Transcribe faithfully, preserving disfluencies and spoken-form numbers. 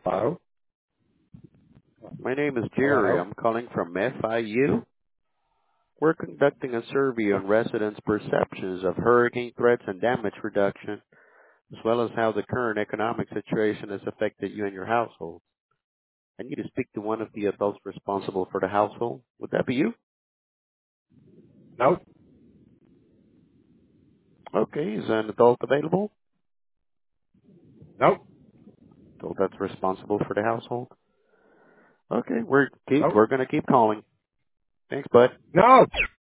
Hello? My name is Jerry. Hello? I'm calling from F I U. We're conducting a survey on residents' perceptions of hurricane threats and damage reduction, as well as how the current economic situation has affected you and your household. I need to speak to one of the adults responsible for the household. Would that be you? Nope. Okay, is an adult available? Nope. Adult that's responsible for the household? Okay, we're keep Nope. we're gonna keep calling. Thanks, bud. No!